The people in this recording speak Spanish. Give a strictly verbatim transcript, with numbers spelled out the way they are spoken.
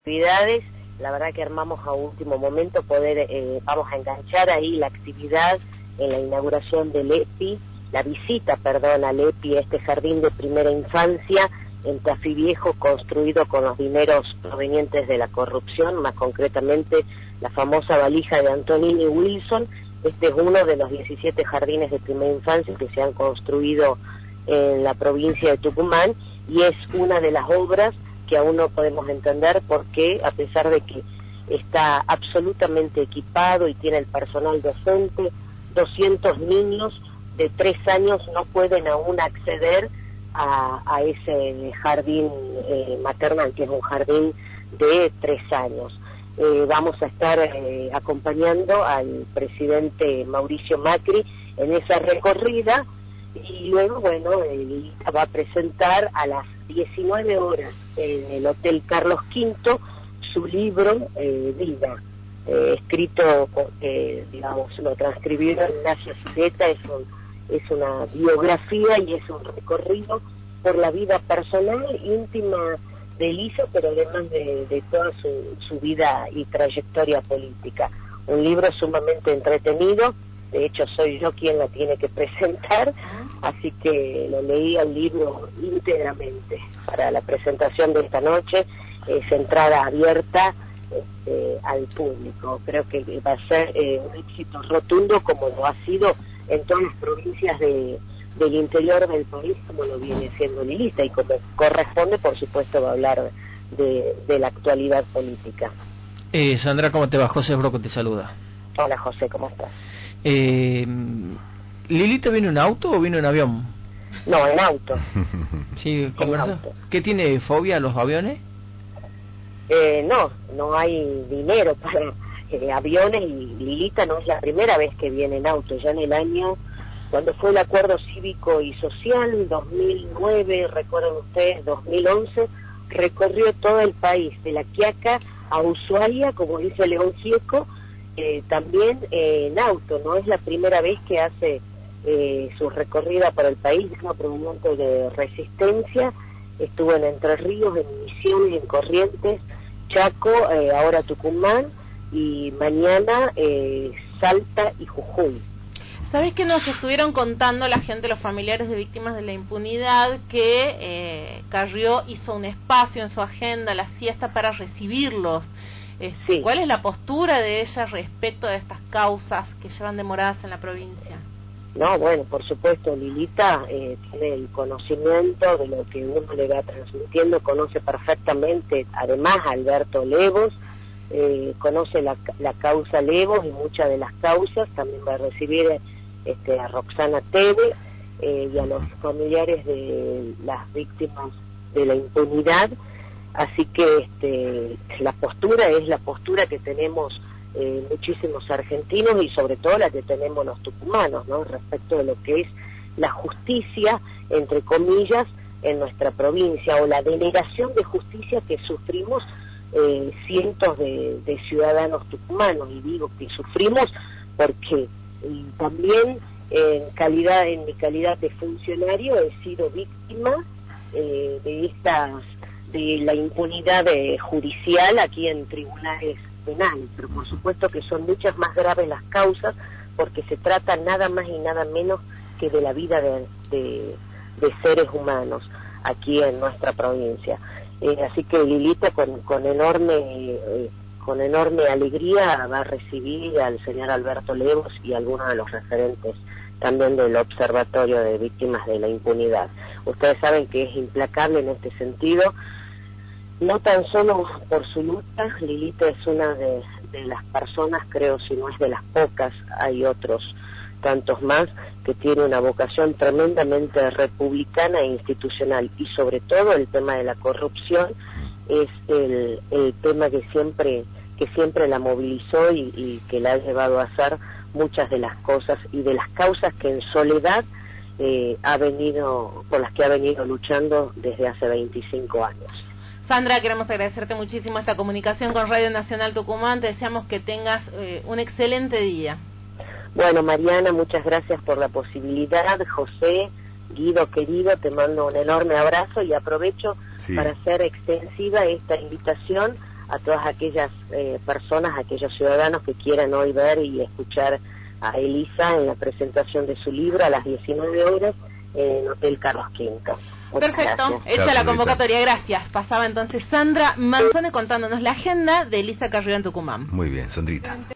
actividades. La verdad que armamos a último momento poder, eh, vamos a enganchar ahí la actividad en la inauguración del E P I, la visita, perdón, al E P I, este jardín de primera infancia en Tafí Viejo, construido con los dineros provenientes de la corrupción, más concretamente la famosa valija de Antonini Wilson. Este es uno de los diecisiete jardines de primera infancia que se han construido en la provincia de Tucumán, y es una de las obras que aún no podemos entender por qué, a pesar de que está absolutamente equipado y tiene el personal docente, doscientos niños de tres años no pueden aún acceder a, a ese jardín eh, maternal, que es un jardín de tres años. Eh, vamos a estar eh, acompañando al presidente Mauricio Macri en esa recorrida, y luego, bueno, él va a presentar a las diecinueve horas en el Hotel Carlos Quinto su libro eh, Vida, eh, escrito, eh, digamos, lo transcribió Ignacio Zureta. Es, un, es una biografía y es un recorrido por la vida personal, íntima de Elisa, pero además de, de toda su, su vida y trayectoria política. Un libro sumamente entretenido. De hecho, soy yo quien la tiene que presentar, así que lo leí al libro íntegramente para la presentación de esta noche. Es entrada abierta este, al público. Creo que va a ser eh, un éxito rotundo, como lo ha sido en todas las provincias de, del interior del país, como lo viene haciendo Lilita, y como corresponde, por supuesto, va a hablar de, de la actualidad política. Eh, Sandra, ¿cómo te va? José Broco te saluda. Hola, José, ¿cómo estás? Eh, ¿Lilita viene en auto o viene en avión? No, en auto. Sí, en auto. ¿Qué tiene, fobia a los aviones? Eh, no, no hay dinero para eh, aviones, y Lilita no es la primera vez que viene en auto. Ya en el año, cuando fue el Acuerdo Cívico y Social, dos mil nueve, recuerdan ustedes, dos mil once, recorrió todo el país, de La Quiaca a Ushuaia, como dice León Gieco, eh, también eh, en auto. No es la primera vez que hace eh, su recorrida por el país. Es una proveniente de Resistencia, estuvo en Entre Ríos, en Misiones, en Corrientes, Chaco, eh, ahora Tucumán, y mañana eh, Salta y Jujuy. ¿Sabés que nos estuvieron contando la gente, los familiares de víctimas de la impunidad, que eh, Carrió hizo un espacio en su agenda, la siesta, para recibirlos? Este, sí. ¿Cuál es la postura de ella respecto de estas causas que llevan demoradas en la provincia? No, bueno, por supuesto, Lilita eh, tiene el conocimiento de lo que uno le va transmitiendo, conoce perfectamente, además, a Alberto Levos, eh, conoce la, la causa Levos y muchas de las causas. También va a recibir este, a Roxana Teve eh, y a los familiares de las víctimas de la impunidad. Así que este, la postura es la postura que tenemos eh, muchísimos argentinos, y sobre todo la que tenemos los tucumanos, ¿no?, respecto de lo que es la justicia, entre comillas, en nuestra provincia, o la denegación de justicia que sufrimos eh, cientos de, de ciudadanos tucumanos. Y digo que sufrimos porque y también en calidad en mi calidad de funcionario he sido víctima eh, de estas de la impunidad eh, judicial aquí en tribunales penales, pero por supuesto que son muchas más graves las causas, porque se trata nada más y nada menos que de la vida de, de, de seres humanos aquí en nuestra provincia. Eh, así que Lilita con, con enorme eh, con enorme alegría va a recibir al señor Alberto Levos y algunos de los referentes también del Observatorio de Víctimas de la Impunidad. Ustedes saben que es implacable en este sentido, no tan solo por su lucha. Lilita es una de, de las personas, creo, si no es de las pocas, hay otros tantos más, que tiene una vocación tremendamente republicana e institucional, y sobre todo el tema de la corrupción es el, el tema que siempre que siempre la movilizó y, y que la ha llevado a hacer muchas de las cosas y de las causas que en soledad eh, ha venido por las que ha venido luchando desde hace veinticinco años. Sandra, queremos agradecerte muchísimo esta comunicación con Radio Nacional Tucumán. Te deseamos que tengas eh, un excelente día. Bueno, Mariana, muchas gracias por la posibilidad. José, Guido querido, te mando un enorme abrazo y aprovecho sí. para hacer extensiva esta invitación a todas aquellas eh, personas, aquellos ciudadanos que quieran hoy ver y escuchar a Elisa en la presentación de su libro a las diecinueve horas en Hotel Carlos Quinto. Muchas Perfecto, gracias. hecha la convocatoria, gracias. Pasaba entonces Sandra Manzone contándonos la agenda de Elisa Carrió en Tucumán. Muy bien, Sandrita.